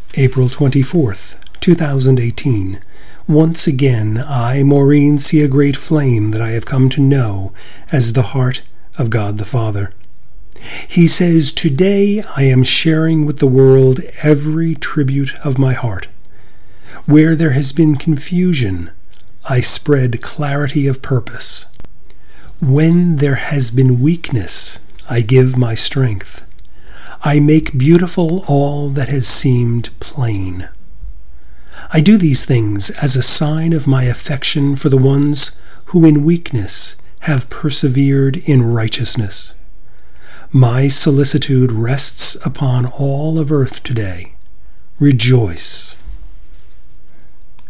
April 24th, 2018. Once again, I, Maureen, see a great flame that I have come to know as the heart of God the Father. He says, "Today I am sharing with the world every tribute of my heart. Where there has been confusion, I spread clarity of purpose. When there has been weakness, I give my strength. I make beautiful all that has seemed plain. I do these things as a sign of my affection for the ones who in weakness have persevered in righteousness. My solicitude rests upon all of earth today. Rejoice."